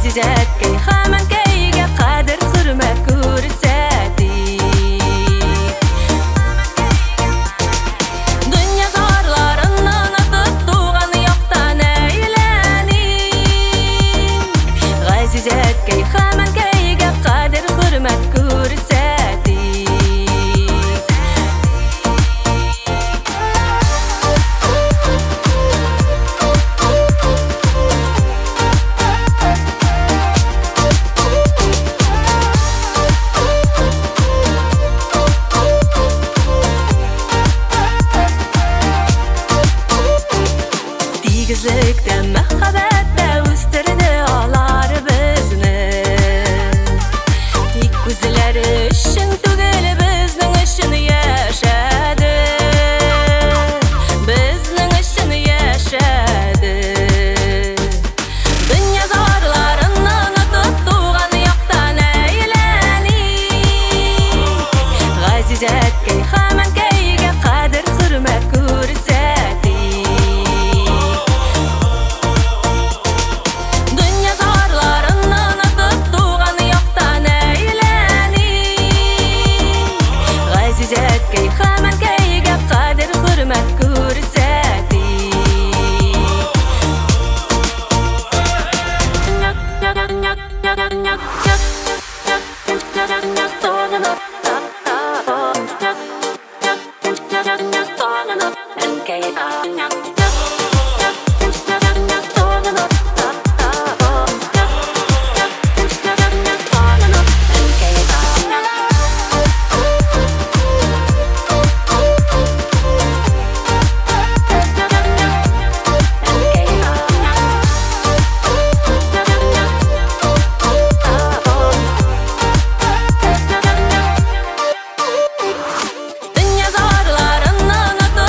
Ғазизәткәй Хаманкәйгә кадер хөрмәт күрсәтик. Дөнья зарларыннан атып туган яктан әйләник. Ғазизәткәй Хаманкәйгә кадер хөрмәт күрсәтик. Тигезлектә, мәхәббәттә үстерде алар безне. Тик күзләре өчен түгел, безнең өчен яшәде. Безнең өчен яшәде. Дөнья зарларыннан атып туган яктан әйләник. Ғазизәткәй Хаманкәйгә кадер хөрмәт күрсәтик. Ғазизәткәй Хаманкәйгә кадер хөрмәт күрсәтик.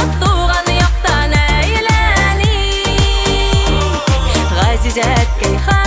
Ғазизәткәй